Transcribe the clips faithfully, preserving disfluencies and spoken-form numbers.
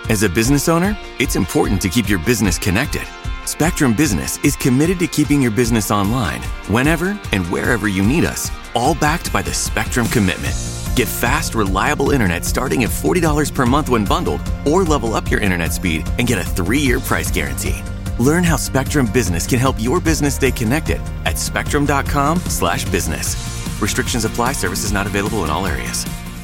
As a business owner, it's important to keep your business connected. Spectrum Business is committed to keeping your business online whenever and wherever you need us, all backed by the Spectrum Commitment. Get fast, reliable internet starting at forty dollars per month when bundled, or level up your internet speed and get a three-year price guarantee. Learn how Spectrum Business can help your business stay connected at spectrum.com slash business. Restrictions apply. Services not available in all areas.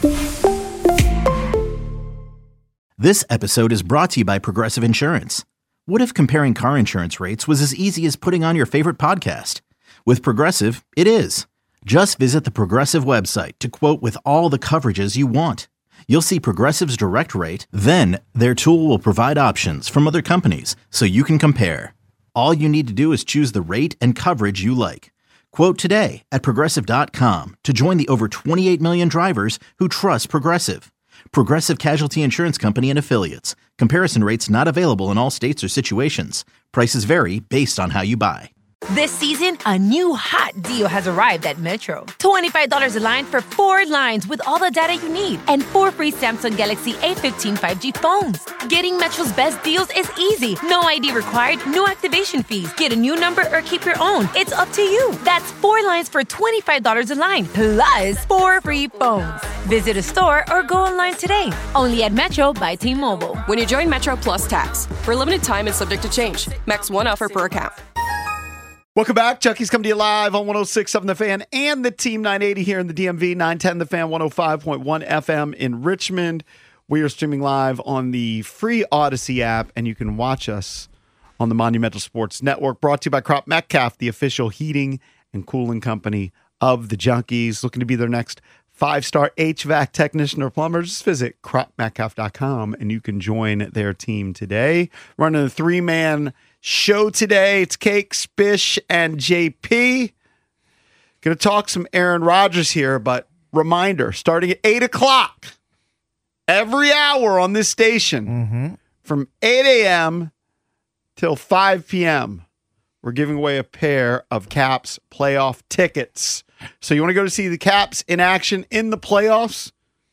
This episode is brought to you by Progressive Insurance. What if comparing car insurance rates was as easy as putting on your favorite podcast? With Progressive, it is. Just visit the Progressive website to quote with all the coverages you want. You'll see Progressive's direct rate, then their tool will provide options from other companies so you can compare. All you need to do is choose the rate and coverage you like. Quote today at progressive dot com to join the over twenty-eight million drivers who trust Progressive. Progressive Casualty Insurance Company and Affiliates. Comparison rates not available in all states or situations. Prices vary based on how you buy. This season, a new hot deal has arrived at Metro. twenty-five dollars a line for four lines with all the data you need and four free Samsung Galaxy A fifteen five G phones. Getting Metro's best deals is easy. No I D required, no activation fees. Get a new number or keep your own. It's up to you. That's four lines for twenty-five dollars a line, plus four free phones. Visit a store or go online today. Only at Metro by T-Mobile. When you join Metro Plus Tax, for a limited time and subject to change. Max one offer per account. Welcome back. Chucky's coming to you live on one oh six point seven The Fan and the Team nine eighty here in the D M V, nine ten The Fan, one oh five point one F M in Richmond. We are streaming live on the free Odyssey app, and you can watch us on the Monumental Sports Network, brought to you by Crop Metcalf, the official heating and cooling company of the Junkies. Looking to be their next five-star H V A C technician or plumber? Just visit crop metcalf dot com, and you can join their team today. Running a three-man show today. It's Cake, Spish, and J P. Going to talk some Aaron Rodgers here, but reminder, starting at eight o'clock, every hour on this station, mm-hmm. from eight a.m. till five p.m., we're giving away a pair of Caps playoff tickets. So you want to go to see the Caps in action in the playoffs?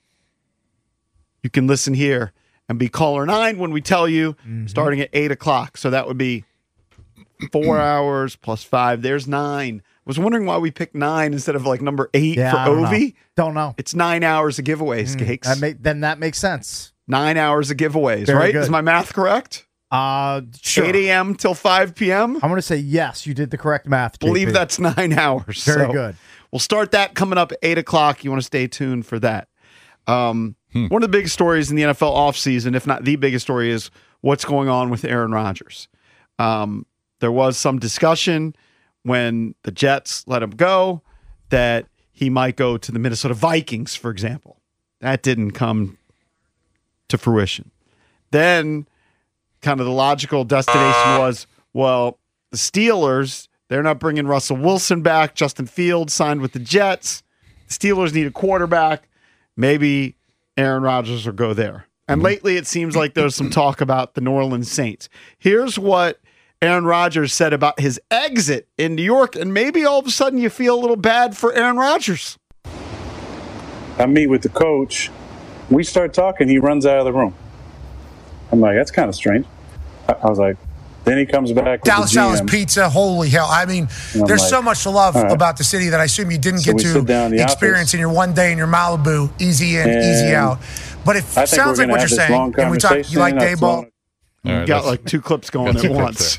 You can listen here and be caller nine when we tell you, mm-hmm. starting at eight o'clock. So that would be four hours plus five. There's nine. I was wondering why we picked nine instead of like number eight yeah, for I don't Ovi. Know. Don't know. It's nine hours of giveaways, mm, Cakes. That make, then that makes sense. Nine hours of giveaways, Very right? good. Is my math correct? Uh, sure. eight a.m. till five p.m.? I'm going to say yes, you did the correct math, J P. Believe that's nine hours. Very so good. We'll start that coming up at eight o'clock. You want to stay tuned for that. Um, hmm. One of the biggest stories in the N F L offseason, if not the biggest story, is what's going on with Aaron Rodgers. Um, there was some discussion when the Jets let him go that he might go to the Minnesota Vikings, for example. That didn't come to fruition. Then kind of the logical destination was, well, the Steelers, they're not bringing Russell Wilson back. Justin Fields signed with the Jets. The Steelers need a quarterback. Maybe Aaron Rodgers will go there. And mm-hmm. lately it seems like there's some talk about the New Orleans Saints. Here's what Aaron Rodgers said about his exit in New York, and maybe all of a sudden you feel a little bad for Aaron Rodgers. I meet with the coach. We start talking. He runs out of the room. I'm like, that's kind of strange. I, I was like, then he comes back. Dallas Dallas Pizza, holy hell. I mean, there's like, so much to love right. about the city that I assume you didn't so get to experience in your one day in your Malibu, easy in, and easy out. But it sounds like what you're saying. And we talk, you like Dayball? You right, got like two clips going at once.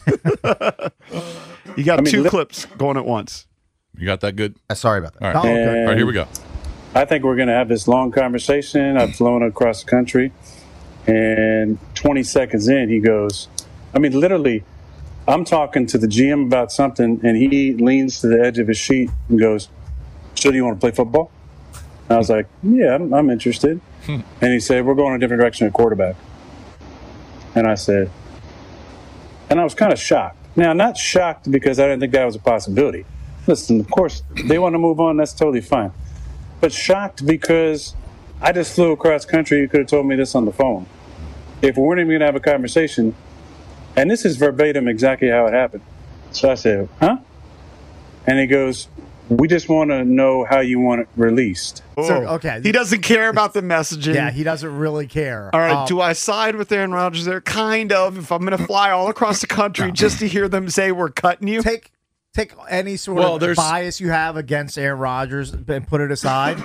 You got I mean, two li- clips going at once. You got that good? Uh, sorry about that. All right, oh, okay. All right, here we go. I think we're going to have this long conversation. I've flown across the country. And twenty seconds in, he goes, I mean, literally, I'm talking to the G M about something, and he leans to the edge of his sheet and goes, so do you want to play football? And I was like, yeah, I'm, I'm interested. Hmm. And he said, we're going a different direction at quarterback. And I said, and I was kind of shocked. Now, not shocked because I didn't think that was a possibility. Listen, of course, they want to move on. That's totally fine. But shocked because I just flew across country. You could have told me this on the phone. If we weren't even going to have a conversation, and this is verbatim exactly how it happened. So I said, huh? And he goes, We just want to know how you want it released. So, okay. He doesn't care about the messaging. Yeah, he doesn't really care. All right, Um, do I side with Aaron Rodgers there? Kind of. If I'm going to fly all across the country just to hear them say we're cutting you. take take any sort Well, of there's- bias you have against Aaron Rodgers and put it aside.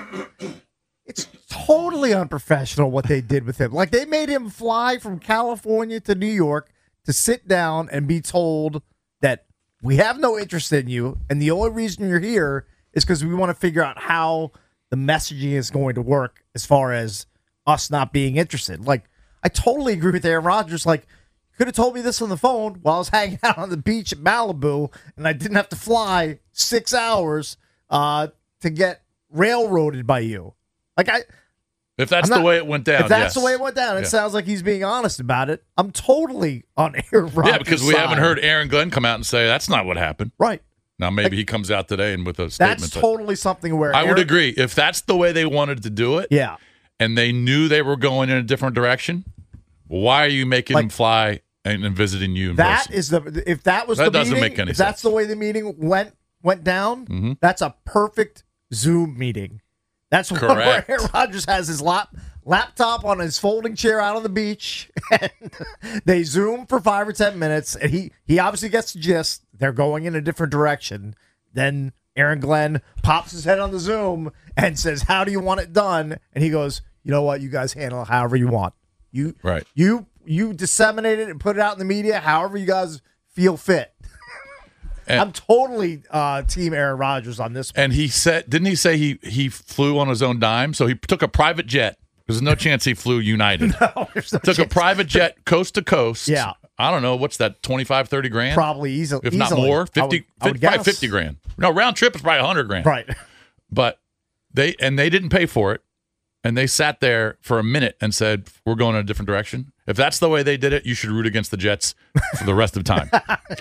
It's totally unprofessional what they did with him. Like, they made him fly from California to New York to sit down and be told that we have no interest in you, and the only reason you're here is because we want to figure out how the messaging is going to work as far as us not being interested. Like, I totally agree with Aaron Rodgers. Like, you could have told me this on the phone while I was hanging out on the beach at Malibu, and I didn't have to fly six hours uh, to get railroaded by you. Like, I... If that's I'm the not- way it went down, If that's yes. the way it went down, it Yeah. sounds like he's being honest about it. I'm totally on Aaron Rodgers' Yeah, because we side. haven't heard Aaron Glenn come out and say that's not what happened. Right. Now maybe he comes out today and with a statement. That's that- totally something where I would Aaron- agree. If that's the way they wanted to do it, Yeah. and they knew they were going in a different direction, why are you making Like- them fly and, and visiting you in That person? is the if that was That the doesn't meeting, make any if that's sense. the way the meeting went went down, Mm-hmm. that's a perfect Zoom meeting. That's one Correct. where Aaron Rodgers has his lap, laptop on his folding chair out on the beach, and they Zoom for five or ten minutes, and he he obviously gets the gist. They're going in a different direction. Then Aaron Glenn pops his head on the Zoom and says, "How do you want it done?" And he goes, "You know what? You guys handle it however you want. You Right. You you disseminate it and put it out in the media however you guys feel fit." And- I'm totally uh, team Aaron Rodgers on this one. And he said, didn't he say he he flew on his own dime? So he took a private jet. There's no chance he flew United. No, there's no took a chance. private jet coast to coast. Yeah. I don't know. What's that, twenty-five, thirty grand? Probably easily. If not easily. more, I would- fifty, I would probably guess. fifty grand. No, round trip is probably one hundred grand. Right. But they, and they didn't pay for it. And they sat there for a minute and said, we're going in a different direction. If that's the way they did it, you should root against the Jets for the rest of the time.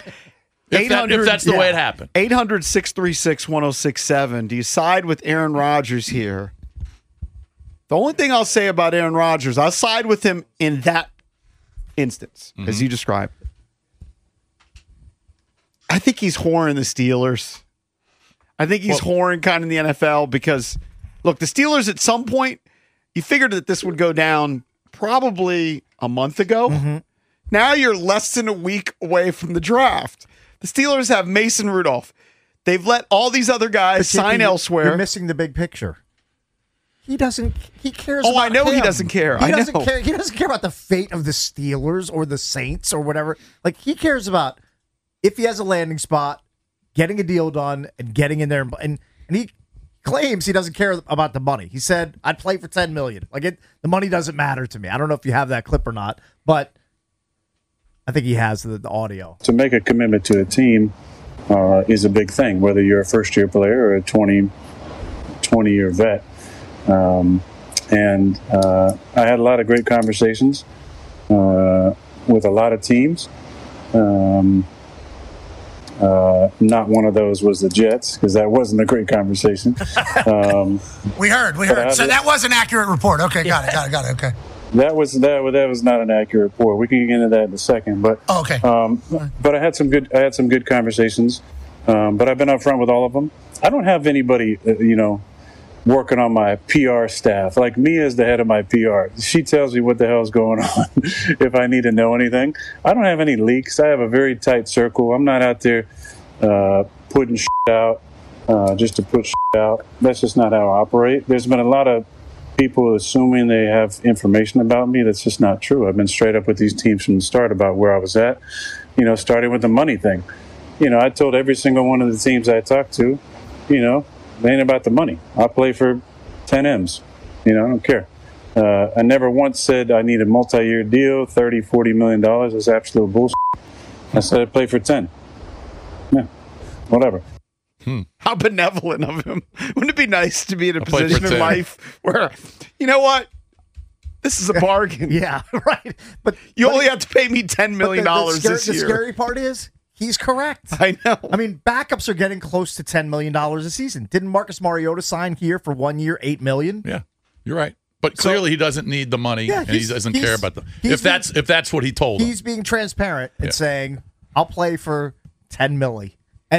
If, that, if that's the yeah. way it happened. eight hundred, six three six, one oh six seven. Do you side with Aaron Rodgers here? The only thing I'll say about Aaron Rodgers, I'll side with him in that instance, Mm-hmm. as you described. I think he's whoring the Steelers. I think he's whoring kind of in the N F L because, look, the Steelers at some point, you figured that this would go down probably a month ago. Mm-hmm. Now you're less than a week away from the draft. The Steelers have Mason Rudolph. They've let all these other guys But sign you- elsewhere. You're missing the big picture. He doesn't. He cares. Oh, about I know he him. doesn't care. He I doesn't know. care. He doesn't care about the fate of the Steelers or the Saints or whatever. Like, he cares about if he has a landing spot, getting a deal done, and getting in there. And and, and he claims he doesn't care about the money. He said, "I'd play for ten million. Like, it, the money doesn't matter to me. I don't know if you have that clip or not, but I think he has the, the audio. To make a commitment to a team uh, is a big thing, whether you're a first-year player or a twenty, twenty-year vet. Um, and uh, I had a lot of great conversations uh, with a lot of teams. Um, uh, not one of those was the Jets, because that wasn't a great conversation. Um, We heard, we But heard. I So have- that was an accurate report. Okay, got it, got it, got it. Okay. that was that, was- that was not an accurate report. We can get into that in a second, but Oh, okay. Um, but I had some good I had some good conversations. Um, but I've been upfront with all of them. I don't have anybody, uh, you know, working on my P R staff. Like, Mia is the head of my P R. She tells me what the hell's going on if I need to know anything. I don't have any leaks. I have a very tight circle. I'm not out there uh, putting shit out uh, just to put shit out. That's just not how I operate. There's been a lot of people assuming they have information about me. That's just not true. I've been straight up with these teams from the start about where I was at, you know, starting with the money thing. You know, I told every single one of the teams I talked to, you know, it ain't about the money. I play for ten M's. You know, I don't care. Uh, I never once said I need a multi-year deal, thirty, forty million dollars. It's absolute bullshit. I said I play for ten. Yeah, whatever. How benevolent of him. Wouldn't it be nice to be in a I'll play for position in ten. life where, you know what? This is a bargain. Yeah, right. But You but only he- have to pay me ten million dollars but the, the, this scary, year. the scary part is he's correct. I know. I mean, backups are getting close to ten million dollars a season. Didn't Marcus Mariota sign here for one year, eight million dollars? Yeah, you're right. But clearly he doesn't need the money, Yeah, and he he's- doesn't he's- care about the. he's If that's if that's what he told him. He's being transparent and Yeah. saying, "I'll play for ten milli." And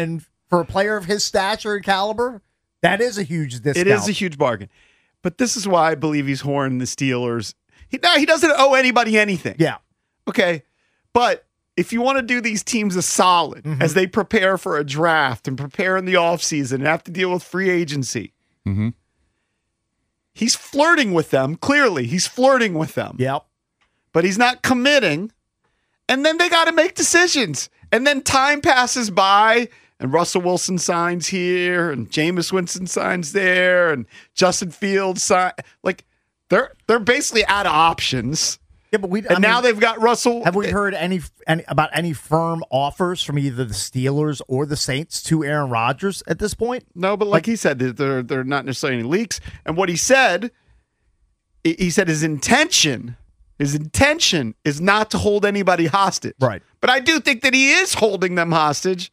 For a player of his stature and caliber, that is a huge discount. It is a huge bargain. But this is why I believe he's horning the Steelers. He, no, he doesn't owe anybody anything. Yeah. Okay. But if you want to do these teams a solid mm-hmm. as they prepare for a draft and prepare in the offseason and have to deal with free agency, mm-hmm. he's flirting with them. Clearly, he's flirting with them. Yep. But he's not committing. And then they got to make decisions. And then time passes by, and Russell Wilson signs here, and Jameis Winston signs there, and Justin Fields sign. Like they're they're basically out of options. Yeah, but we and I now mean, they've got Russell. Have we heard any, any about any firm offers from either the Steelers or the Saints to Aaron Rodgers at this point? No, but like, like he said, they're they're not necessarily any leaks. And what he said, he said his intention. His intention is not to hold anybody hostage. Right. But I do think that he is holding them hostage.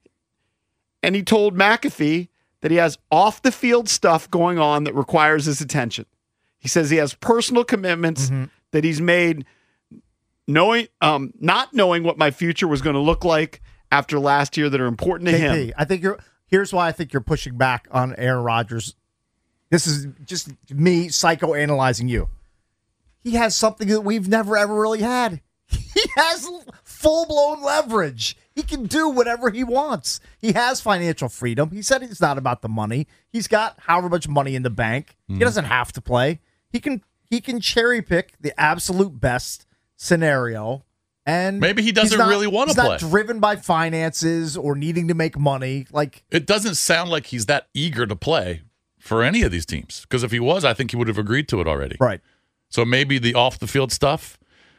And he told McAfee that he has off-the-field stuff going on that requires his attention. He says he has personal commitments mm-hmm. that he's made knowing, um, not knowing what my future was going to look like after last year that are important to K P, him. I think you're. Here's why I think you're pushing back on Aaron Rodgers. This is just me psychoanalyzing you. He has something that we've never, ever really had. He has full-blown leverage. He can do whatever he wants. He has financial freedom. He said it's not about the money. He's got however much money in the bank. Mm. He doesn't have to play. He can he can cherry-pick the absolute best scenario. And maybe he doesn't not, really want to play. play. He's not driven by finances or needing to make money. Like it doesn't sound like he's that eager to play for any of these teams. Because if he was, I think he would have agreed to it already. Right. So maybe the off-the-field stuff,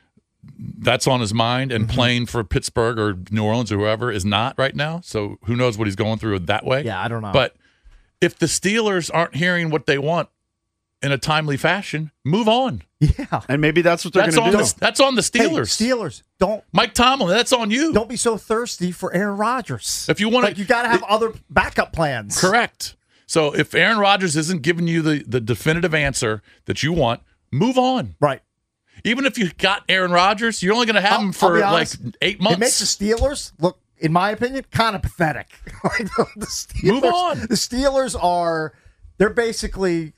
that's on his mind, and mm-hmm. playing for Pittsburgh or New Orleans or whoever is not right now. So who knows what he's going through that way. Yeah, I don't know. But if the Steelers aren't hearing what they want in a timely fashion, move on. Yeah. And maybe that's what they're going to do. The, that's on the Steelers. Hey, Steelers, don't. Mike Tomlin, that's on you. Don't be so thirsty for Aaron Rodgers. If you want like, to, you got to have it, other backup plans. Correct. So if Aaron Rodgers isn't giving you the, the definitive answer that you want, move on. Right. Even if you got Aaron Rodgers, you're only going to have I'll, him for honest, like eight months. It makes the Steelers look, in my opinion, kind of pathetic. Like the, the Steelers, move on. The Steelers are, they're basically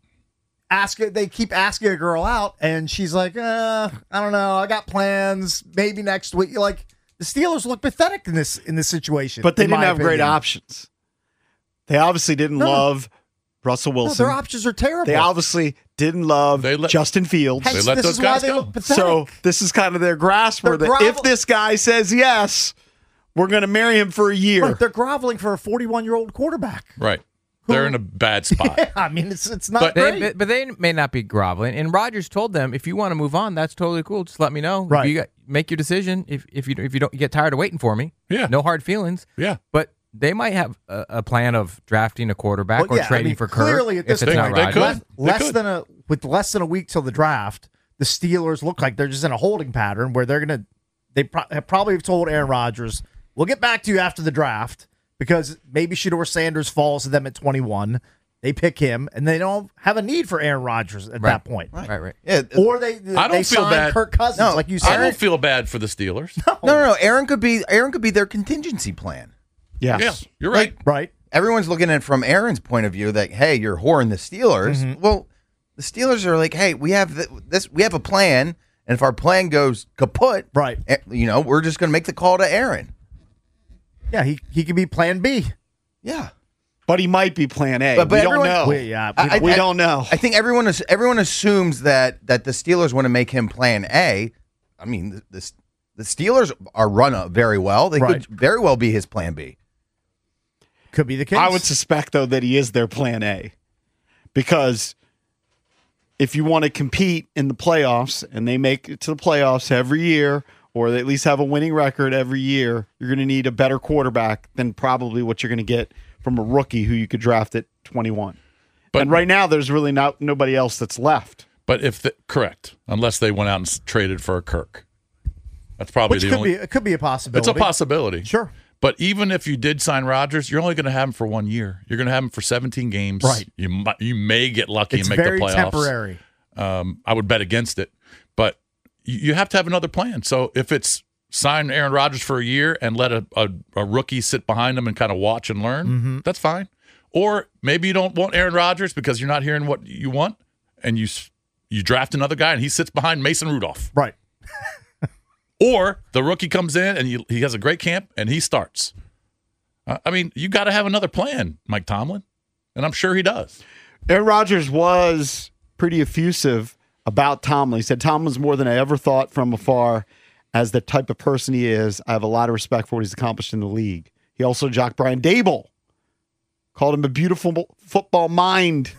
asking, they keep asking a girl out, and she's like, uh, I don't know, I got plans, maybe next week. You're like, the Steelers look pathetic in this in this situation. But they didn't have opinion. great options. They obviously didn't no. love Russell Wilson. No, their options are terrible. They obviously didn't love let, Justin Fields. Hence, they let this those is guys why they go. Look pathetic. So this is kind of their grasp where the, if this guy says yes, we're going to marry him for a year. Right, they're groveling for a forty-one-year-old quarterback. Right. They're in a bad spot. Yeah, I mean, it's it's not but great. They, but they may not be groveling. And Rodgers told them, if you want to move on, that's totally cool. Just let me know. Right. You got, make your decision. If if you if you don't get tired of waiting for me, yeah, no hard feelings. Yeah. But they might have a, a plan of drafting a quarterback well, or yeah, trading I mean, for Kirk. Clearly, at this if it's point, not they Rodgers. could. less, They less than a with less than a week till the draft, the Steelers look like they're just in a holding pattern where they're gonna they pro- have probably have told Aaron Rodgers, "We'll get back to you after the draft," because maybe Shedeur Sanders falls to them at twenty-one. They pick him, and they don't have a need for Aaron Rodgers at right. that point. Right, right. right. Yeah, or they I don't they feel sign bad. Kirk Cousins, no, like you said. I don't feel bad for the Steelers. No, no, no. Aaron could be Aaron could be their contingency plan. Yes. Yeah, you're right. Like, right. Everyone's looking at it from Aaron's point of view that, hey, you're whoring the Steelers. Mm-hmm. Well, the Steelers are like, hey, we have the, this, we have a plan, and if our plan goes kaput, right, you know, we're just going to make the call to Aaron. Yeah, he he could be Plan B. Yeah, but he might be Plan A. But, but we everyone, don't know. We, yeah, we, I, we I, don't know. I think everyone is everyone assumes that that the Steelers want to make him Plan A. I mean, the the, the Steelers are run up very well. They right. could very well be his Plan B. Could be the case. I would suspect, though, that he is their Plan A. Because if you want to compete in the playoffs, and they make it to the playoffs every year, or they at least have a winning record every year, you're going to need a better quarterback than probably what you're going to get from a rookie who you could draft at twenty-one. But, and right now, there's really not nobody else that's left. But if the, correct, unless they went out and traded for a Kirk. That's probably Which the could only. Be, it could be a possibility. It's a possibility. Sure. But even if you did sign Rodgers, you're only going to have him for one year. You're going to have him for seventeen games. Right. You might, you may get lucky it's and make very the playoffs. Temporary. Um, I would bet against it, but you, you have to have another plan. So if it's sign Aaron Rodgers for a year and let a, a, a rookie sit behind him and kind of watch and learn. Mm-hmm. That's fine. Or maybe you don't want Aaron Rodgers because you're not hearing what you want, and you you draft another guy and he sits behind Mason Rudolph. Right. Or the rookie comes in and he, he has a great camp and he starts. Uh, I mean, you got to have another plan, Mike Tomlin, and I'm sure he does. Aaron Rodgers was pretty effusive about Tomlin. He said, Tomlin's more than I ever thought from afar. As the type of person he is, I have a lot of respect for what he's accomplished in the league. He also jocked Brian Dable, called him a beautiful football mind.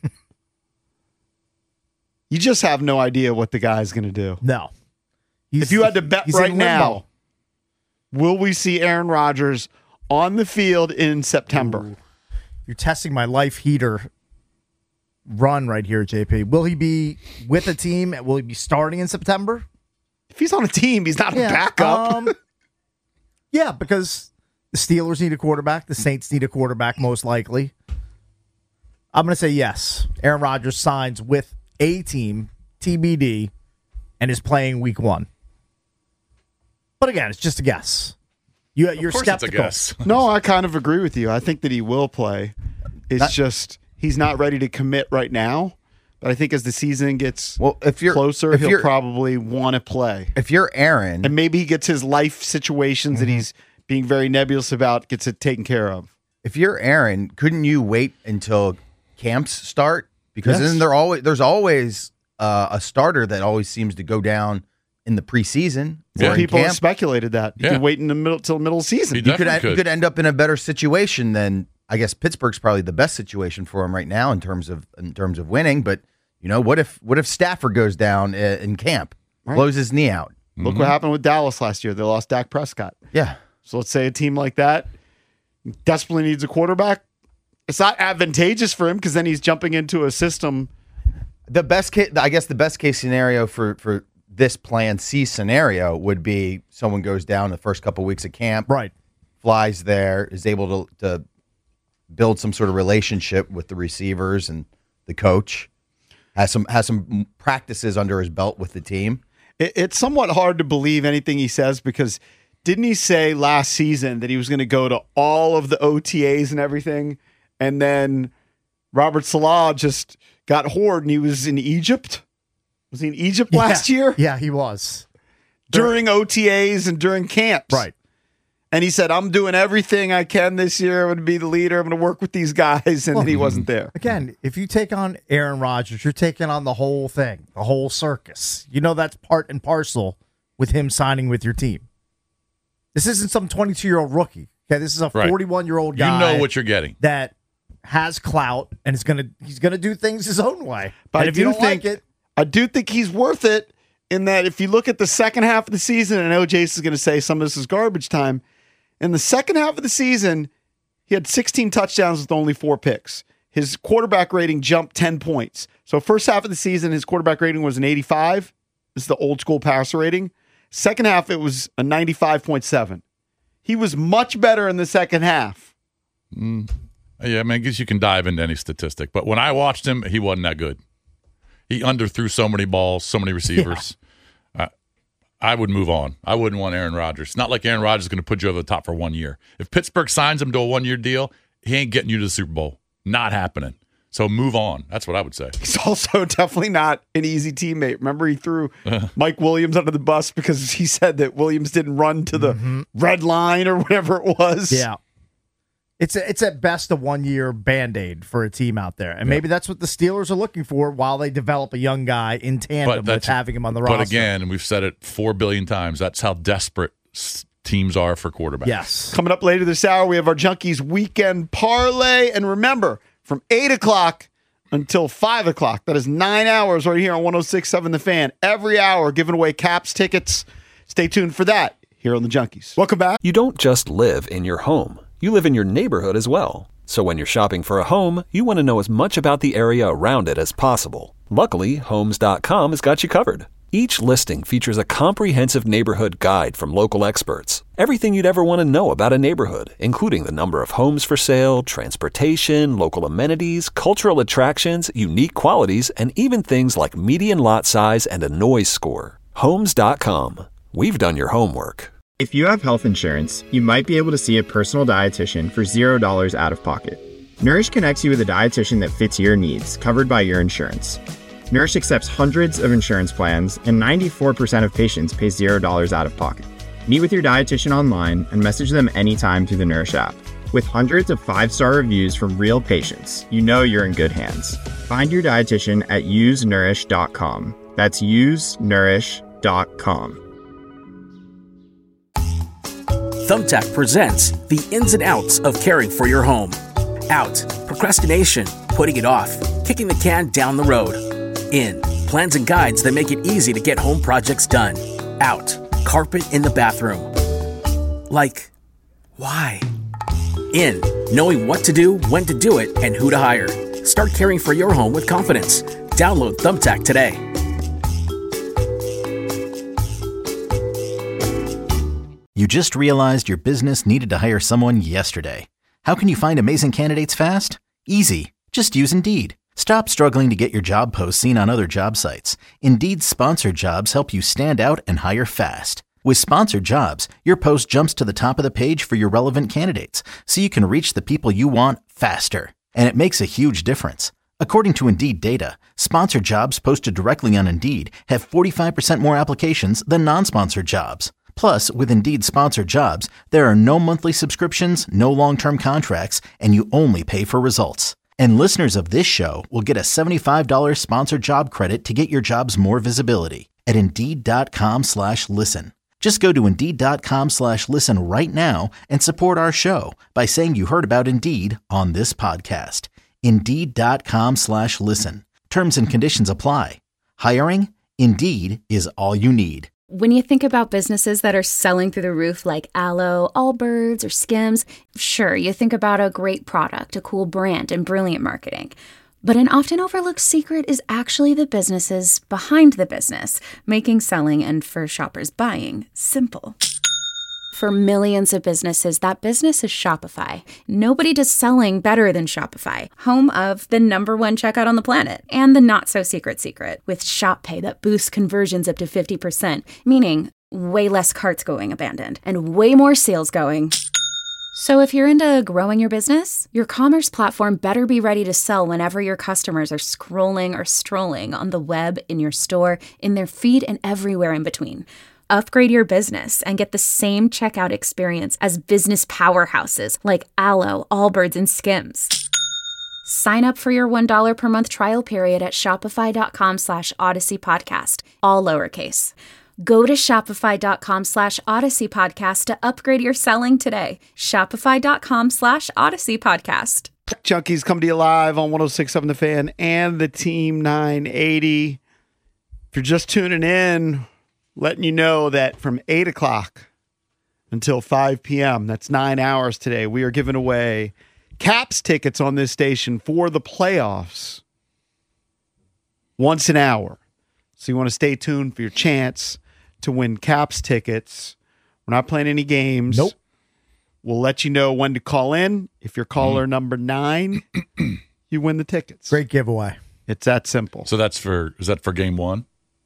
You just have no idea what the guy's going to do. No. He's, if you had to bet right now, will we see Aaron Rodgers on the field in September? Ooh. You're testing my life heater run right here, J P. Will he be with a team? Will he be starting in September? If he's on a team, he's not yeah, a backup. Um, yeah, because the Steelers need a quarterback. The Saints need a quarterback, most likely. I'm going to say yes. Aaron Rodgers signs with a team, T B D, and is playing week one. But again, it's just a guess. You, you're of course skeptical. It's a guess. No, I kind of agree with you. I think that he will play. It's not, just he's not ready to commit right now. But I think as the season gets well, if you're, closer, if he'll you're, probably want to play. If you're Aaron. And maybe he gets his life situations mm-hmm. that he's being very nebulous about, gets it taken care of. If you're Aaron, couldn't you wait until camps start? Because yes. then there always there's always uh, a starter that always seems to go down in the preseason. Yeah. People camp. have speculated that. You yeah. can wait in the middle till the middle of the season. You could, could. you could end up in a better situation than I guess Pittsburgh's probably the best situation for him right now in terms of in terms of winning. But you know what if what if Stafford goes down in camp, right. blows his knee out? Look mm-hmm. what happened with Dallas last year. They lost Dak Prescott. Yeah. So let's say a team like that desperately needs a quarterback. It's not advantageous for him because then he's jumping into a system. The best case, I guess, the best case scenario for for this Plan C scenario would be someone goes down the first couple weeks of camp, right? Flies there, is able to to build some sort of relationship with the receivers and the coach. Has some has some practices under his belt with the team. It, it's somewhat hard to believe anything he says because didn't he say last season that he was going to go to all of the O T As and everything, and then Robert Saleh just got hoard and he was in Egypt? Was he in Egypt yeah. last year? Yeah, he was during O T As and during camps, right? And he said, I'm doing everything I can this year. I'm going to be the leader. I'm going to work with these guys. And well, then he wasn't there. Again, if you take on Aaron Rodgers, you're taking on the whole thing, the whole circus. You know that's part and parcel with him signing with your team. This isn't some twenty-two-year-old rookie. Okay, this is a forty-one-year-old guy. You know what you're getting. That has clout and is going to he's going to do things his own way. But and I if you do don't think, like it, I do think he's worth it in that if you look at the second half of the season, and I know Jace is going to say some of this is garbage time. In the second half of the season, he had sixteen touchdowns with only four picks. His quarterback rating jumped ten points. So first half of the season, his quarterback rating was an eighty-five. This is the old school passer rating. Second half, it was a ninety-five point seven. He was much better in the second half. Mm. Yeah, I mean, I guess you can dive into any statistic. But when I watched him, he wasn't that good. He underthrew so many balls, so many receivers. Yeah. I would move on. I wouldn't want Aaron Rodgers. It's not like Aaron Rodgers is going to put you over the top for one year. If Pittsburgh signs him to a one-year deal, he ain't getting you to the Super Bowl. Not happening. So move on. That's what I would say. He's also definitely not an easy teammate. Remember, he threw Mike Williams under the bus because he said that Williams didn't run to the mm-hmm. red line or whatever it was. Yeah. It's a, it's at best a one-year Band-Aid for a team out there. And yeah. maybe that's what the Steelers are looking for while they develop a young guy in tandem with having him on the roster. But again, and we've said it four billion times, that's how desperate teams are for quarterbacks. Yes. Coming up later this hour, we have our Junkies Weekend Parlay. And remember, from eight o'clock until five o'clock, that is nine hours right here on one oh six point seven The Fan. Every hour giving away Caps tickets. Stay tuned for that here on the Junkies. Welcome back. You don't just live in your home. You live in your neighborhood as well. So when you're shopping for a home, you want to know as much about the area around it as possible. Luckily, Homes dot com has got you covered. Each listing features a comprehensive neighborhood guide from local experts. Everything you'd ever want to know about a neighborhood, including the number of homes for sale, transportation, local amenities, cultural attractions, unique qualities, and even things like median lot size and a noise score. Homes dot com. we've done your homework. If you have health insurance, you might be able to see a personal dietitian for zero dollars out of pocket. Nourish connects you with a dietitian that fits your needs, covered by your insurance. Nourish accepts hundreds of insurance plans, and ninety-four percent of patients pay zero dollars out of pocket. Meet with your dietitian online and message them anytime through the Nourish app. With hundreds of five-star reviews from real patients, you know you're in good hands. Find your dietitian at use nourish dot com. That's use nourish dot com. Thumbtack presents the ins and outs of caring for your home. Out, procrastination, putting it off, kicking the can down the road. In, plans and guides that make it easy to get home projects done. Out, carpet in the bathroom. Like, why? In, knowing what to do, when to do it, and who to hire. Start caring for your home with confidence. Download Thumbtack today. You just realized your business needed to hire someone yesterday. How can you find amazing candidates fast? Easy. Just use Indeed. Stop struggling to get your job posts seen on other job sites. Indeed's sponsored jobs help you stand out and hire fast. With sponsored jobs, your post jumps to the top of the page for your relevant candidates, so you can reach the people you want faster. And it makes a huge difference. According to Indeed data, sponsored jobs posted directly on Indeed have forty-five percent more applications than non-sponsored jobs. Plus, with Indeed sponsored jobs, there are no monthly subscriptions, no long-term contracts, and you only pay for results. And listeners of this show will get a seventy-five dollars sponsored job credit to get your jobs more visibility at Indeed.com slash listen. Just go to Indeed.com slash listen right now and support our show by saying you heard about Indeed on this podcast. Indeed.com slash listen. Terms and conditions apply. Hiring? Indeed is all you need. When you think about businesses that are selling through the roof like Aloe, Allbirds, or Skims, sure, you think about a great product, a cool brand, and brilliant marketing. But an often overlooked secret is actually the businesses behind the business, making selling and, for shoppers, buying simple. For millions of businesses, that business is Shopify. Nobody does selling better than Shopify, home of the number one checkout on the planet, and the not-so-secret secret, with Shop Pay that boosts conversions up to fifty percent, meaning way less carts going abandoned, and way more sales going. So if you're into growing your business, your commerce platform better be ready to sell whenever your customers are scrolling or strolling on the web, in your store, in their feed, and everywhere in between. Upgrade your business and get the same checkout experience as business powerhouses like Aloe, Allbirds, and Skims. Sign up for your one dollar per month trial period at shopify.com slash Odyssey Podcast, all lowercase. Go to shopify.com slash Odyssey Podcast to upgrade your selling today. Shopify.com slash Odyssey Podcast. Junkies come to you live on one oh six point seven The Fan and the Team nine eighty. If you're just tuning in, letting you know that from eight o'clock until five p.m., that's nine hours today, we are giving away Caps tickets on this station for the playoffs once an hour. So you want to stay tuned for your chance to win Caps tickets. We're not playing any games. Nope. We'll let you know when to call in. If you're caller mm. number nine, you win the tickets. Great giveaway. It's that simple. So that's for, is that for game one?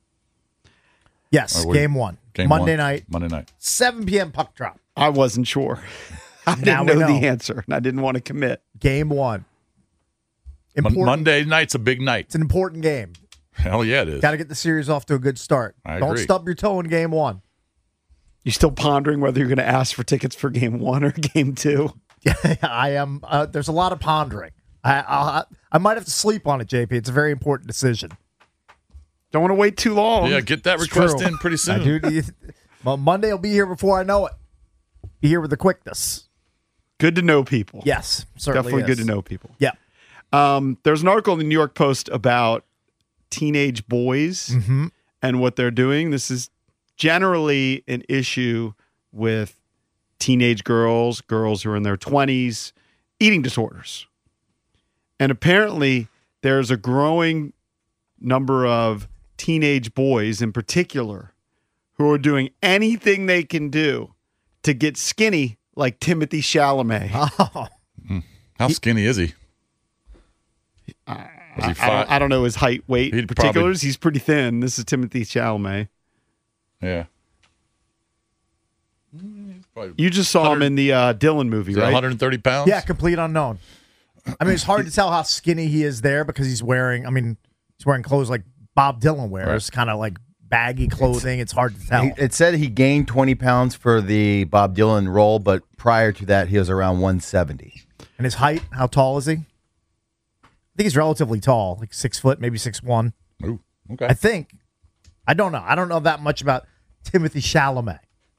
Yes, game one. Game Monday one. night. Monday night. seven p.m. puck drop. I wasn't sure. I Now didn't we know, know. the answer, and I didn't want to commit. Game one. Mon- Important. Monday night's a big night. It's an important game. Hell yeah, it is. Got to get the series off to a good start. I Don't agree. stub your toe in game one. You still pondering whether you're going to ask for tickets for game one or game two? Yeah, I am. Uh, there's a lot of pondering. I, I'll, I might have to sleep on it, J P. It's a very important decision. Don't want to wait too long. Yeah, get that It's request true. in pretty I soon. do. Well, Monday will be here before I know it. Be here with the quickness. Good to know people. Yes, certainly Definitely is. good to know people. Yeah. Um, there's an article in the New York Post about teenage boys Mm-hmm. and what they're doing. This is generally an issue with teenage girls, girls who are in their twenties, eating disorders. And apparently there's a growing number of teenage boys in particular who are doing anything they can do to get skinny like Timothy Chalamet. Oh. How skinny is he? I, Was he I, fi- don't, I don't know his height, weight He'd particulars. probably- He's pretty thin. This is Timothy Chalamet. Yeah. You just saw him in the uh, Dylan movie, right? one hundred thirty pounds? Yeah, complete unknown. I mean, it's hard to tell how skinny he is there because he's wearing, I mean, he's wearing clothes like Bob Dylan wears, Right. kind of like baggy clothing. It's hard to tell. He- It said he gained twenty pounds for the Bob Dylan role, but prior to that, he was around one seventy. And his height, how tall is he? I think he's relatively tall, like six foot, maybe six one. Ooh, okay. I think. I don't know. I don't know that much about Timothy Chalamet.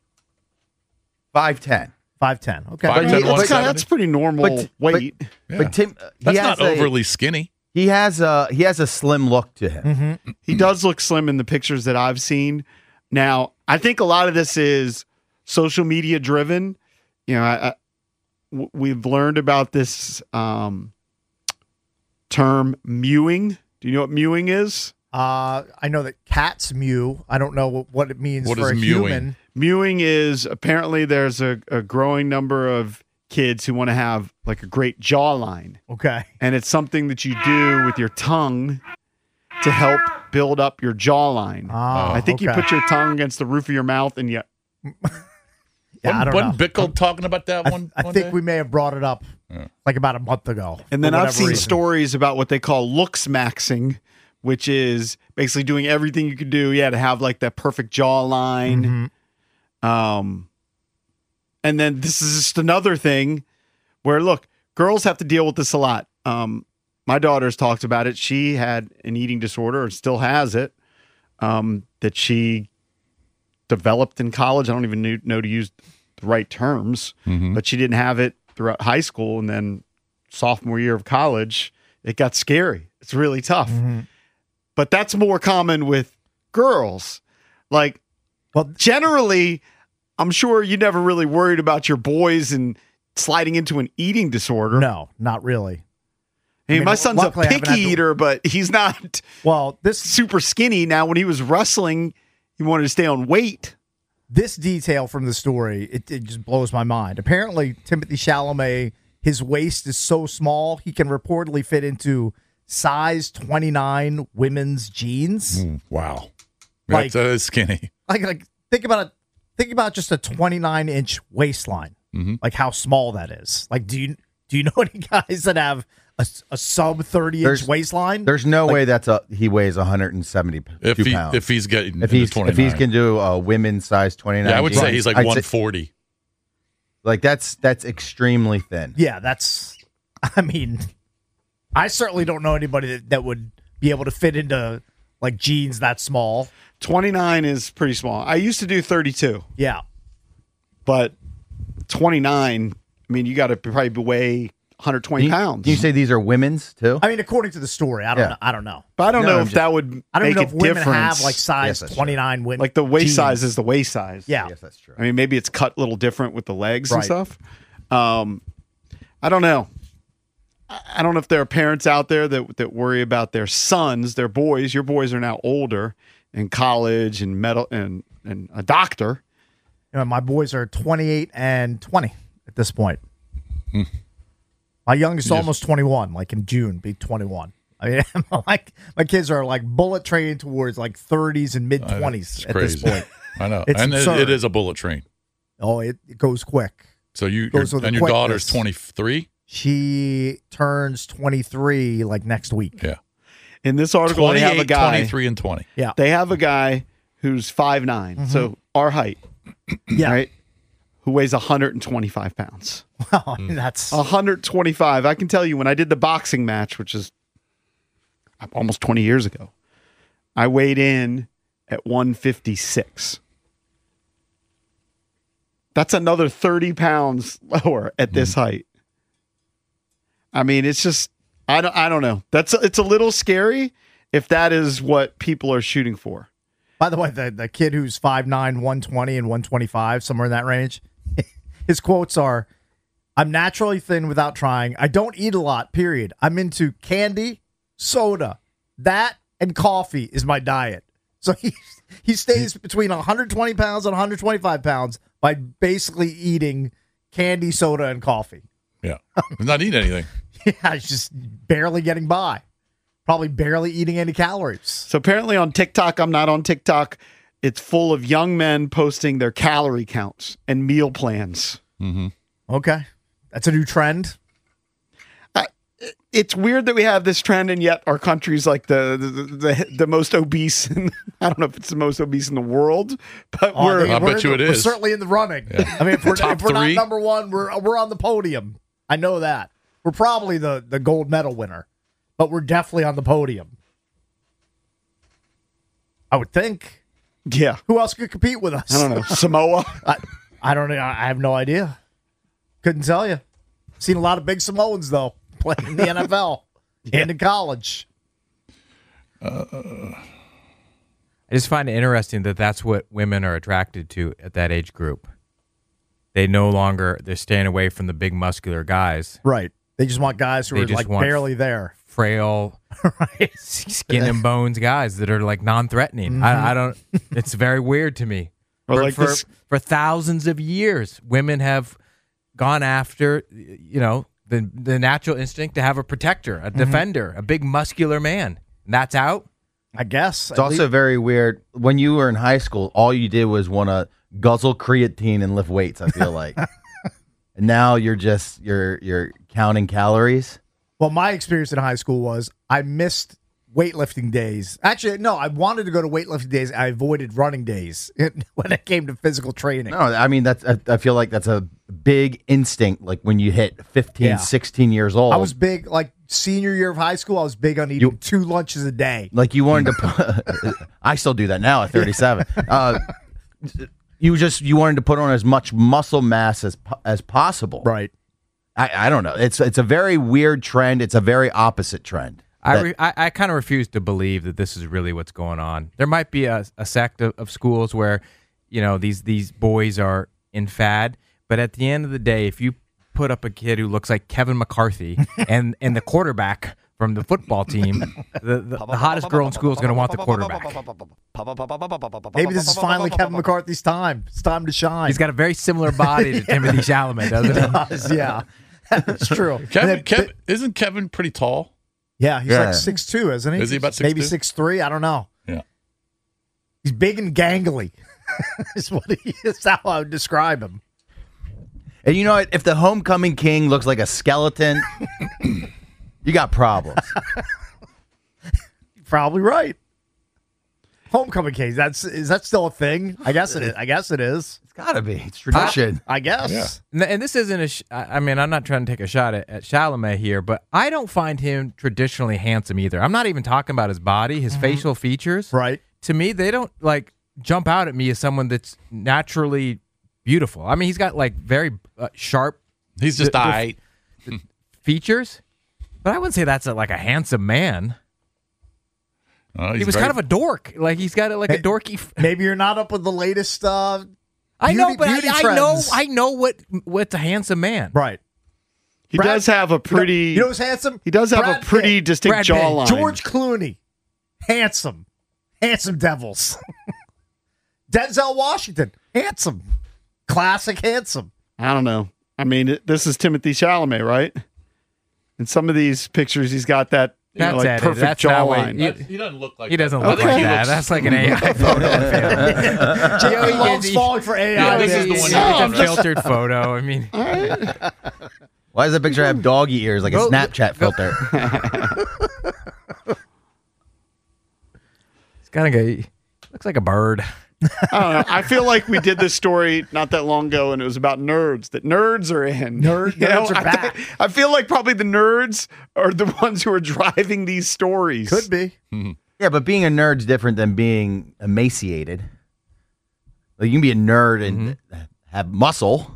five ten. five ten. Okay. But he- that's, kinda, that's pretty normal But- but- weight. But Tim, uh, he That's has not a- overly skinny. He has a he has a slim look to him. Mm-hmm. He does look slim in the pictures that I've seen. Now, I think a lot of this is social media driven. You know, I, I, w- we've learned about this um, term mewing. Do you know what mewing is? Uh, I know that cats mew. I don't know what, what it means What for is a mewing? human. Mewing is apparently there's a, a growing number of kids who want to have like a great jawline. Okay. And it's something that you do with your tongue to help build up your jawline. Ah, I think you okay. put your tongue against the roof of your mouth and you. Yeah, I don't Wasn't know. Bickle talking about that I, one? I one think day? we may have brought it up like about a month ago. And then for I've whatever seen reason. stories about what they call looks maxing, which is basically doing everything you could do, yeah, to have like that perfect jawline. Mm-hmm. Um, and then this is just another thing where, look, girls have to deal with this a lot. Um, my daughter's talked about it. She had an eating disorder, or still has it, um, that she developed in college. I don't even knew, know to use the right terms, Mm-hmm. but she didn't have it throughout high school. And then sophomore year of college, it got scary. It's really tough. Mm-hmm. But that's more common with girls. Like, well, generally, I'm sure you never really worried about your boys and sliding into an eating disorder. No, not really. I mean, I mean, my son's a luckily I haven't picky had to- eater, but he's not well, this super skinny. Now, when he was wrestling, he wanted to stay on weight. This detail from the story, it, it just blows my mind. Apparently, Timothy Chalamet, his waist is so small, he can reportedly fit into size twenty-nine women's jeans. Mm, wow. Like- That's uh, skinny. Like, like think about it. Think about just a twenty-nine inch waistline. Mm-hmm. Like how small that is. Like, do you do you know any guys that have a, a sub thirty inch There's- waistline? There's no Like, way that's a he weighs one hundred seventy If he- pounds. if he's getting if into he's if he's twenty-nine. can do a women's size twenty-nine. Yeah, I would say jeans, he's like I'd say- one forty. Like that's that's extremely thin. Yeah, that's. I mean, I certainly don't know anybody that, that would be able to fit into like jeans that small. twenty-nine is pretty small. I used to do thirty-two. Yeah. But twenty-nine, I mean, you got to probably weigh one hundred twenty Can you- pounds. Can you say these are women's too? I mean, according to the story, I don't. Yeah. know. I don't know. But I don't No, know I'm if just- that would I don't make know a if women difference. have like size Yes, that's twenty-nine women. Like the waist jeans. size is the waist size. Yeah. Yes, that's true. I mean, maybe it's cut a little different with the legs and Right. stuff. Um, I don't know. I I don't know if there are parents out there that that worry about their sons, their boys. Your boys are now older in college and metal and and a doctor. You know, my boys are twenty-eight and twenty at this point. Hmm. My youngest is Yes. almost twenty-one, like in June, be twenty-one. I mean, like my kids are like bullet train towards like thirties and mid twenties It's at this crazy. point. I know. It's and it, absurd. it is a bullet train. Oh, it, it goes quick. So you Goes your- with the and your daughter's quickness. twenty-three? She turns twenty-three like next week. Yeah. In this article, they have a twenty-eight, guy. twenty-three, and twenty. Yeah. They have a guy who's five nine, so our height, Yeah. right? Who weighs one hundred twenty-five pounds. Well, I mean, that's one hundred twenty-five. I can tell you when I did the boxing match, which is almost twenty years ago, I weighed in at one fifty-six. That's another thirty pounds lower at this height. I mean, it's just I don't I don't know. That's it's a little scary if that is what people are shooting for. By the way, the, the kid who's five nine, one twenty, and one twenty-five, somewhere in that range, his quotes are, I'm naturally thin without trying. I don't eat a lot, period. I'm into candy, soda. That and coffee is my diet. So he, he stays between one hundred twenty pounds and one hundred twenty-five pounds by basically eating candy, soda, and coffee. Yeah. He's not eating anything. Yeah, he's just barely getting by. Probably barely eating any calories. So apparently on TikTok, I'm not on TikTok. it's full of young men posting their calorie counts and meal plans. Mm-hmm. Okay. That's a new trend. I, it's weird that we have this trend, and yet our country's like the the, the, the most obese. In, I don't know if it's the most obese in the world, but Oh, we're. I bet we're, you it we're is. certainly in the running. Yeah. I mean, if we're, Top if we're not three? number one, we're we're on the podium. I know that. We're probably the, the gold medal winner, but we're definitely on the podium. I would think. Yeah. Who else could compete with us? I don't know. Samoa? I, I don't know. I have no idea. Couldn't tell you. Seen a lot of big Samoans, though, playing in the N F L and in college. Uh, I just find it interesting that that's what women are attracted to at that age group. They no longer, they're staying away from the big muscular guys. Right. They just want guys who They are just like want barely there. Frail, right. skin and bones guys that are like non-threatening. Mhm. I, I don't. It's very weird to me. Or For, like for, this- for thousands of years, women have gone after, you know, the the natural instinct to have a protector, a defender, a big muscular man. And that's out. I guess. It's also very weird. When you were in high school, all you did was want to guzzle creatine and lift weights, I feel like. And now you're just you're you're counting calories. Well, my experience in high school was I missed weightlifting days. Actually, no, I wanted to go to weightlifting days. I avoided running days when it came to physical training. No, I mean that's I, I feel like that's a big instinct. Like when you hit fifteen, Yeah. sixteen years old, I was big, like senior year of high school, I was big on eating You- two lunches a day. like you wanted to. Put, I still do that now at thirty-seven. Uh, you just you wanted to put on as much muscle mass as po- as possible. Right. I, I don't know. It's it's a very weird trend. It's a very opposite trend. I, That- re- I, I kind of refuse to believe that this is really what's going on. There might be a, a sect of, of schools where, you know, these these boys are in fad, but at the end of the day, if you put up a kid who looks like Kevin McCarthy and, and the quarterback from the football team, the, the, the hottest girl in school is going to want the quarterback. Maybe this is finally Kevin McCarthy's time. It's time to shine. He's got a very similar body to Timothy Chalamet, doesn't He he? does, yeah. It's true. Kevin, And then- Kevin, isn't Kevin pretty tall? Yeah, he's Yeah. like six two, isn't he? Is he about Maybe six two? six three. I don't know. Yeah. He's big and gangly. is what he is. How I would describe him. And you know what? If the homecoming king looks like a skeleton, you got problems. You're probably right. Homecoming case. That's is that still a thing? I guess it is. I guess it is. It's got to be. It's tradition. I guess. Yeah. And and this isn't a. Sh- I I mean, I'm not trying to take a shot at, at Chalamet here, but I don't find him traditionally handsome either. I'm not even talking about his body, his facial features. Right. To me, they don't like jump out at me as someone that's naturally beautiful. I mean, he's got like very uh, sharp. He's just d- d- I. features, but I wouldn't say that's a, like a handsome man. Oh, He he's was very- kind of a dork. Like he's got a, like a Hey, dorky. F- Maybe you're not up with the latest. Uh, I know, beauty- but beauty I, I know, trends. I know what what's a handsome man. right. He Brad- does have a pretty. You know who's handsome? he does have Brad a pretty Pitt. distinct Brad Pitt. jawline. George Clooney, handsome, handsome devils. Denzel Washington, handsome, classic handsome. I don't know. I mean, it, this is Timothy Chalamet, right? In some of these pictures, he's got that you know, That's like edited. perfect That's not what jawline. you- He doesn't look like He doesn't that. look I think like he that. looks- That's like an A I photo. Joey he loves gets- falling for A I. Yeah, this is the bits. one It's you- a Oh, I'm just- filtered photo. I mean, Why does that picture have doggy ears like a Go- Snapchat go- filter? it's kind of a looks like a bird. I don't know. I feel like we did this story not that long ago, and it was about nerds. That nerds are in. Nerd- You know, nerds are I, back. I feel like probably the nerds are the ones who are driving these stories. Could be. Yeah, but being a nerd's different than being emaciated. Like you can be a nerd and have muscle.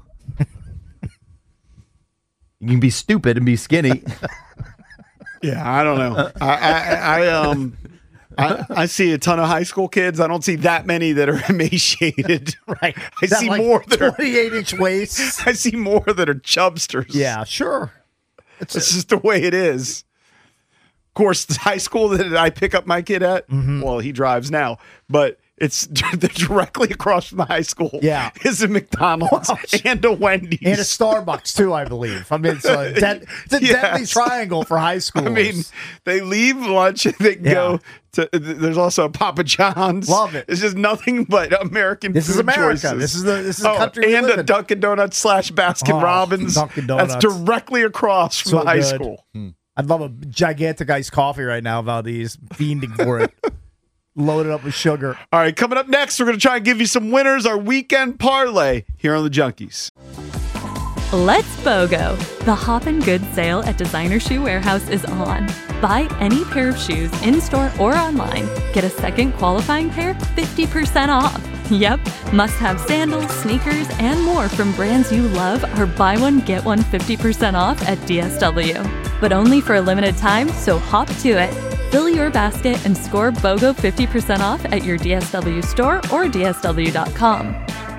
You can be stupid and be skinny. Yeah, I don't know. I, I, I um, I, I see a ton of high school kids. I don't see that many that are emaciated. Right. I Is that see like more that are. twenty-eight inch waists. I see more that are chubsters. Yeah, sure. It's just the way it is. Of course, the high school that I pick up my kid at, well, he drives now, but It's directly across from the high school. Yeah. Is a McDonald's and a Wendy's. And a Starbucks, too, I believe. I mean, it's a, dead, it's a Yes. deadly triangle for high schoolers. I mean, they leave lunch and they Yeah. go to. There's also a Papa John's. Love it. It's just nothing but American. This is food America. choices. This is the- this is the Oh, country we and live a in. Dunkin' Donuts slash Baskin Oh, Robbins. Dunkin' That's Donuts. directly across from So the high good. school. I'd love a gigantic iced coffee right now, Valdez. Fiending for it. Loaded up with sugar. All right, coming up next, we're going to try and give you some winners. Our weekend parlay here on the Junkies. Let's BOGO. The Hoppin' Goods sale at Designer Shoe Warehouse is on. Buy any pair of shoes in-store or online. Get a second qualifying pair fifty percent off. Yep, must-have sandals, sneakers, and more from brands you love are buy one, get one fifty percent off at D S W. But only for a limited time, so hop to it. Fill your basket and score BOGO fifty percent off at your D S W store or D S W dot com.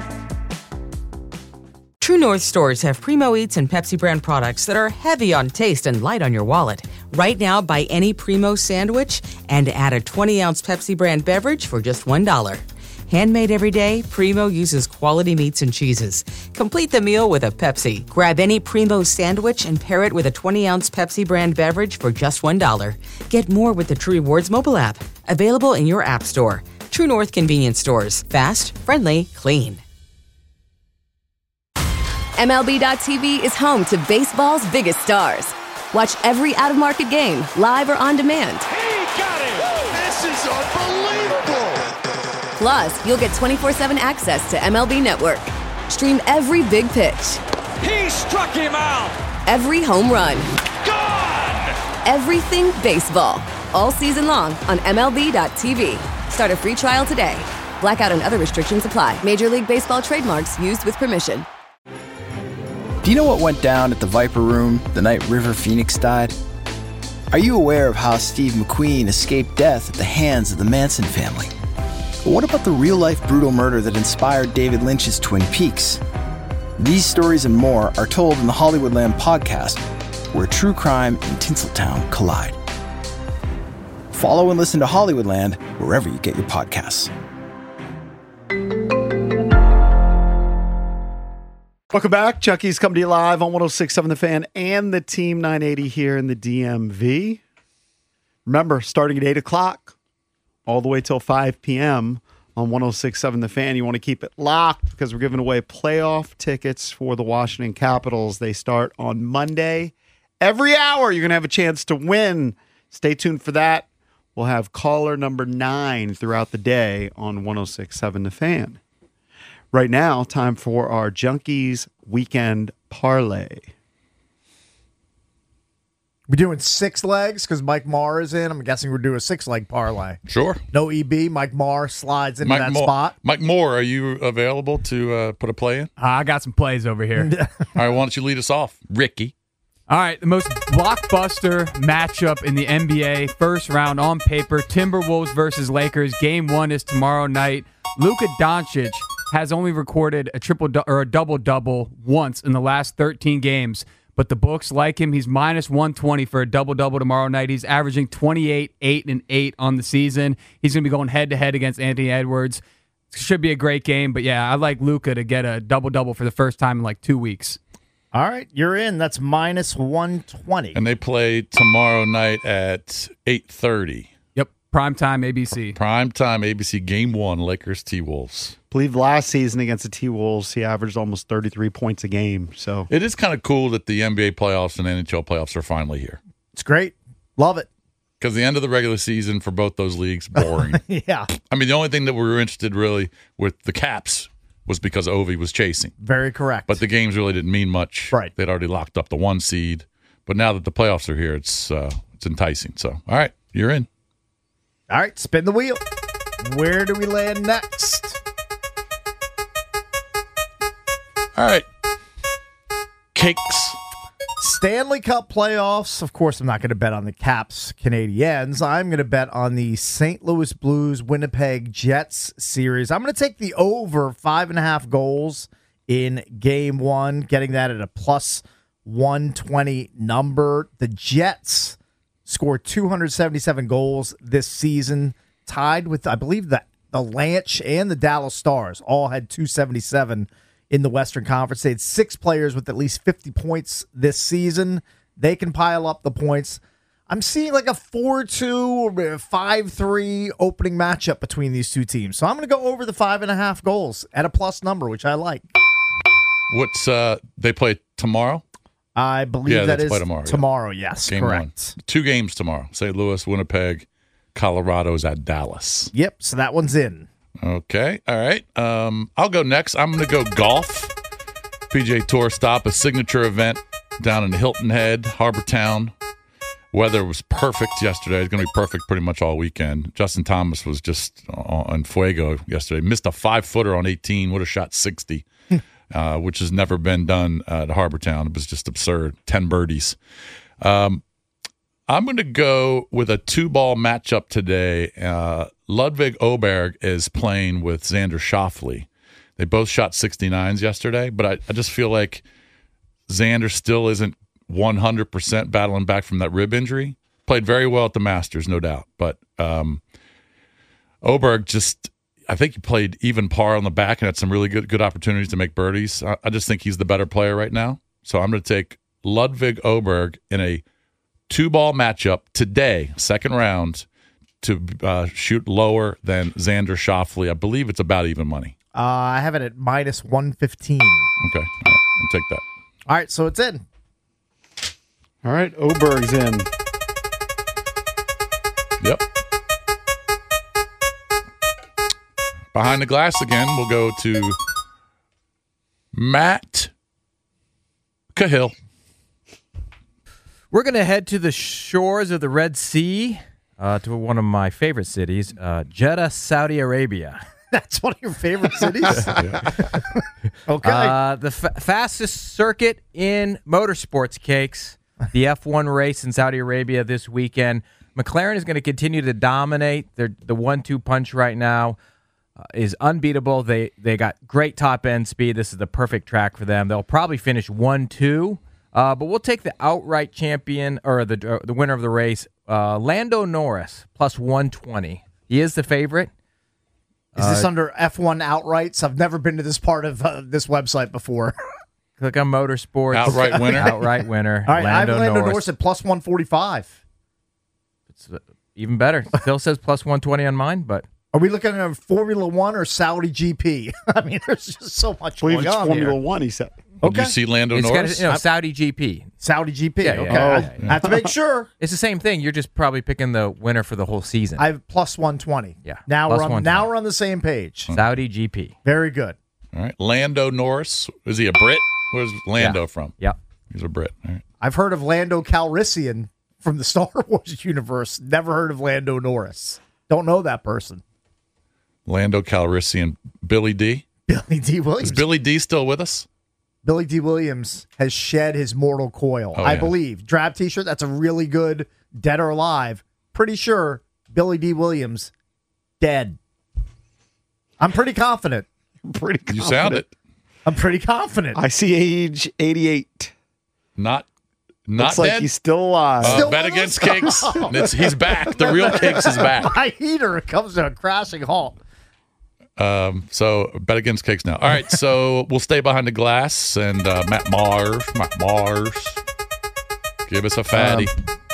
True North stores have Primo Eats and Pepsi brand products that are heavy on taste and light on your wallet. Right now, buy any Primo sandwich and add a twenty ounce Pepsi brand beverage for just one dollar. Handmade every day, Primo uses quality meats and cheeses. Complete the meal with a Pepsi. Grab any Primo sandwich and pair it with a twenty ounce Pepsi brand beverage for just one dollar. Get more with the True Rewards mobile app. Available in your app store. True North convenience stores. Fast, friendly, clean. M L B dot T V is home to baseball's biggest stars. Watch every out-of-market game, live or on demand. This is unbelievable. Plus, you'll get twenty-four seven access to M L B Network. Stream every big pitch, He struck him out. every home run, Gone. everything baseball, all season long on M L B dot T V. Start a free trial today. Blackout and other restrictions apply. Major League Baseball trademarks used with permission. Do you know what went down at the Viper Room the night River Phoenix died? Are you aware of how Steve McQueen escaped death at the hands of the Manson family? But what about the real-life brutal murder that inspired David Lynch's Twin Peaks? These stories and more are told in the Hollywoodland podcast, where true crime and Tinseltown collide. Follow and listen to Hollywoodland wherever you get your podcasts. Welcome back. Chucky's coming to you live on one oh six point seven The Fan and the Team nine eighty here in the D M V. Remember, starting at eight o'clock all the way till five p.m. on one oh six point seven The Fan. You want to keep it locked because we're giving away playoff tickets for the Washington Capitals. They start on Monday. Every hour, you're going to have a chance to win. Stay tuned for that. We'll have caller number nine throughout the day on one oh six point seven The Fan. Right now, time for our Junkies Weekend Parlay. We're doing six legs because Mike Marr is in. I'm guessing we're doing a six-leg parlay. Sure. No E B. Mike Marr slides into Mike that Moore, spot. Mike Moore, are you available to uh, put a play in? I got some plays over here. All right, why don't you lead us off, Ricky? All right, the most blockbuster matchup in the N B A, first round on paper, Timberwolves versus Lakers. Game one is tomorrow night. Luka Doncic has only recorded a triple du- or a double double once in the last thirteen games, but the books like him. He's minus one twenty for a double double tomorrow night. He's averaging twenty-eight, eight, and eight on the season. He's going to be going head to head against Anthony Edwards. Should be a great game, but yeah, I like Luka to get a double double for the first time in like two weeks. All right, you're in. That's minus one twenty. And they play tomorrow night at eight thirty. Yep, primetime A B C. Primetime A B C, game one, Lakers T-Wolves. I believe last season against the T-Wolves, he averaged almost thirty-three points a game. So It is kind of cool that the N B A playoffs and N H L playoffs are finally here. It's great. Love it. Because the end of the regular season for both those leagues, boring. Yeah. I mean, the only thing that we were interested really with the Caps was because Ovi was chasing. Very correct. But the games really didn't mean much. Right. They'd already locked up the one seed. But now that the playoffs are here, it's uh, it's enticing. So, all right, you're in. All right, spin the wheel. Where do we land next? All right. Cakes. Stanley Cup playoffs. Of course, I'm not going to bet on the Caps Canadiens. I'm going to bet on the Saint Louis Blues Winnipeg Jets series. I'm going to take the over five and a half goals in game one, getting that at a plus one twenty number. The Jets scored two hundred seventy-seven goals this season, tied with, I believe, the the Lanch and the Dallas Stars all had two seventy-seven in the Western Conference. They had six players with at least fifty points this season. They can pile up the points. I'm seeing like a four two or five three opening matchup between these two teams. So I'm going to go over the five and a half goals at a plus number, which I like. What's uh? They play tomorrow. I believe yeah, that they is play tomorrow. Tomorrow, yeah. yes, Game correct. One. Two games tomorrow. Saint Louis, Winnipeg, Colorado's at Dallas. Yep, so that one's in. Okay, all right. Um, I'll go next. I'm going to go golf. P G A Tour stop, a signature event down in Hilton Head, Harbor Town. Weather was perfect yesterday. It's going to be perfect pretty much all weekend. Justin Thomas was just on fuego yesterday. Missed a five-footer on eighteen. Would have shot sixty. Uh, which has never been done uh, at Harbor Town. It was just absurd. Ten birdies. Um, I'm going to go with a two-ball matchup today. Uh, Ludwig Åberg is playing with Xander Schauffele. They both shot sixty-nines yesterday, but I, I just feel like Xander still isn't one hundred percent battling back from that rib injury. Played very well at the Masters, no doubt. But um, Åberg just... I think he played even par on the back and had some really good good opportunities to make birdies. I, I just think he's the better player right now. So I'm going to take Ludwig Åberg in a two-ball matchup today, second round, to uh, shoot lower than Xander Schauffele. I believe it's about even money. Uh, I have it at minus one fifteen. Okay. All right. I'll take that. All right, so it's in. All right, Åberg's in. Yep. Behind the glass again, we'll go to Matt Cahill. We're going to head to the shores of the Red Sea, uh, to one of my favorite cities, uh, Jeddah, Saudi Arabia. That's one of your favorite cities? Okay. Uh, the f- fastest circuit in motorsports, Cakes. The F one race in Saudi Arabia this weekend. McLaren is going to continue to dominate. They're the one two punch right now. Uh, is unbeatable. They they got great top-end speed. This is the perfect track for them. They'll probably finish one two, uh, but we'll take the outright champion or the uh, the winner of the race, uh, Lando Norris, plus one twenty. He is the favorite. Is this Uh, under F one outrights? I've never been to this part of uh, this website before. Click on Motorsports. Outright winner. Outright winner. All right, I have Lando Lando Norris. Norris at plus one forty-five. It's uh, even better. Still says plus one twenty on mine, but... Are we looking at Formula One or Saudi G P? I mean, there's just so much I believe going it's on Formula here. One, he said. Did you see Lando It's got Norris? a, you know, Saudi G P. Saudi G P. Yeah, yeah, okay, yeah, I, yeah, yeah. I have to make sure. It's the same thing. You're just probably picking the winner for the whole season. I have plus one twenty. Yeah, Now plus we're on. one Now twenty. we're on the same page. Saudi G P. Very good. All right. Lando Norris. Is he a Brit? Where's Lando Yeah. from? Yeah. He's a Brit. All right. I've heard of Lando Calrissian from the Star Wars universe. Never heard of Lando Norris. Don't know that person. Lando Calrissian. Billy D. Billy D. Williams. Is Billy D still with us? Billy D. Williams has shed his mortal coil. Oh, I yeah. believe. Drab T-shirt. That's a really good Dead or Alive. Pretty sure Billy D. Williams dead. I'm pretty confident. Pretty You confident. sound it. I'm pretty confident. I see age eighty-eight. Not not Looks like dead. he's still alive. Uh, Still bet with against us? Cakes. It's, he's back. The real Cakes is back. My heater comes to a crashing halt. Um, so bet against Cakes now. All right, so we'll stay behind the glass and uh, Matt Mars, Matt Mars, give us a fatty.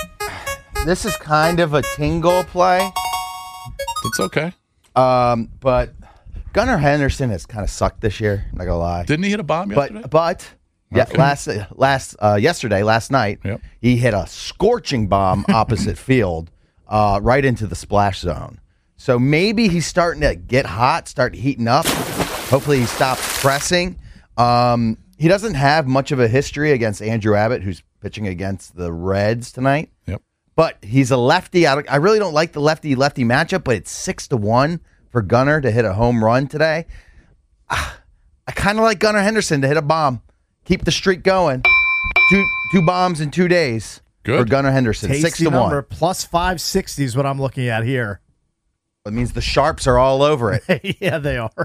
Um, This is kind of a tingle play. It's okay. Um, but Gunnar Henderson has kind of sucked this year. Not gonna lie. Didn't he hit a bomb yesterday? But but yeah, Okay. last last uh, yesterday, last night, Yep. he hit a scorching bomb opposite field, uh, right into the splash zone. So maybe he's starting to get hot, start heating up. Hopefully he stops pressing. Um, he doesn't have much of a history against Andrew Abbott, who's pitching against the Reds tonight. Yep. But he's a lefty. I, I really don't like the lefty-lefty matchup, but it's six to one for Gunnar to hit a home run today. Ah, I kind of like Gunnar Henderson to hit a bomb. Keep the streak going. Two two bombs in two days Good. for Gunnar Henderson. Tasty Six to number. one. Plus five sixty is what I'm looking at here. That means the sharps are all over it. Yeah, they are.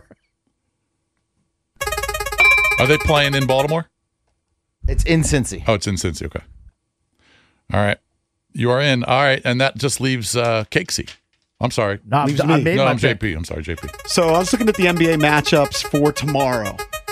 Are they playing in Baltimore? It's in Cincy. Oh, it's in Cincy. Okay. All right. You are in. All right. And that just leaves uh, Cakesy. I'm sorry. No, Leaves I me. made no, my I'm pick. J P. I'm sorry, J P. So I was looking at the N B A matchups for tomorrow.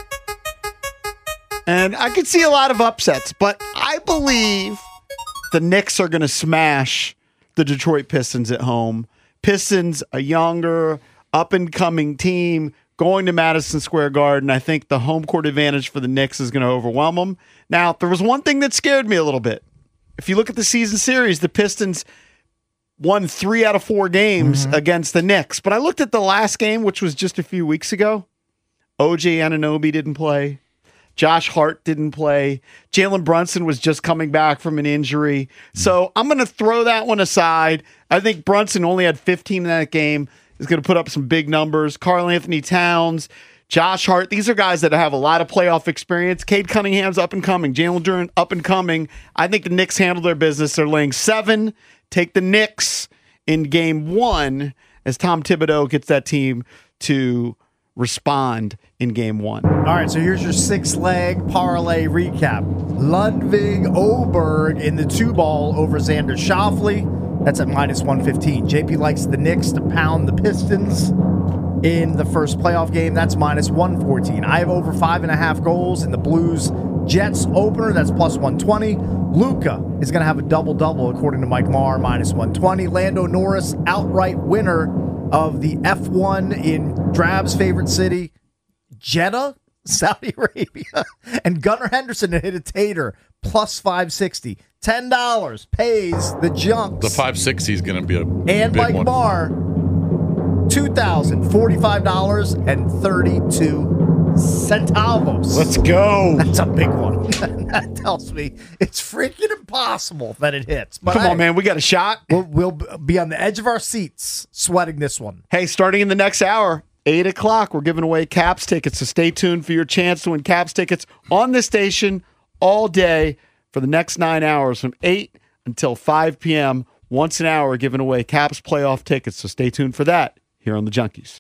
And I could see a lot of upsets, but I believe the Knicks are going to smash the Detroit Pistons at home. Pistons, a younger, up-and-coming team, going to Madison Square Garden. I think the home court advantage for the Knicks is going to overwhelm them. Now, there was one thing that scared me a little bit. If you look at the season series, the Pistons won three out of four games mm-hmm. against the Knicks. But I looked at the last game, which was just a few weeks ago. O J Anunoby didn't play. Josh Hart didn't play. Jalen Brunson was just coming back from an injury. So I'm going to throw that one aside. I think Brunson only had fifteen in that game. He's going to put up some big numbers. Karl Anthony Towns, Josh Hart. These are guys that have a lot of playoff experience. Cade Cunningham's up and coming. Jalen Duren up and coming. I think the Knicks handle their business. They're laying seven. Take the Knicks in game one as Tom Thibodeau gets that team to respond in game one. All right, so here's your six-leg parlay recap. Ludwig Oberg in the two-ball over Xander Schauffele. That's at minus one fifteen. J P likes the Knicks to pound the Pistons in the first playoff game. That's minus one fourteen. I have over five and a half goals in the Blues Jets opener. That's plus one twenty. Luka is going to have a double-double according to Mike Marr, minus one twenty. Lando Norris, outright winner of the F one in Drab's favorite city, Jeddah, Saudi Arabia. And Gunnar Henderson to hit a tater, plus five sixty. ten dollars pays the Junks. The five sixty is going to be a and big Mike one. Marr, two thousand forty-five dollars and thirty-two centavos. Let's go. That's a big one. That tells me it's freaking impossible that it hits. But Come hey, on, man. We got a shot. We'll, we'll be on the edge of our seats sweating this one. Hey, starting in the next hour, eight o'clock, we're giving away Caps tickets. So stay tuned for your chance to win Caps tickets on this station all day for the next nine hours from eight until five p.m. Once an hour, giving away Caps playoff tickets. So stay tuned for that here on the Junkies.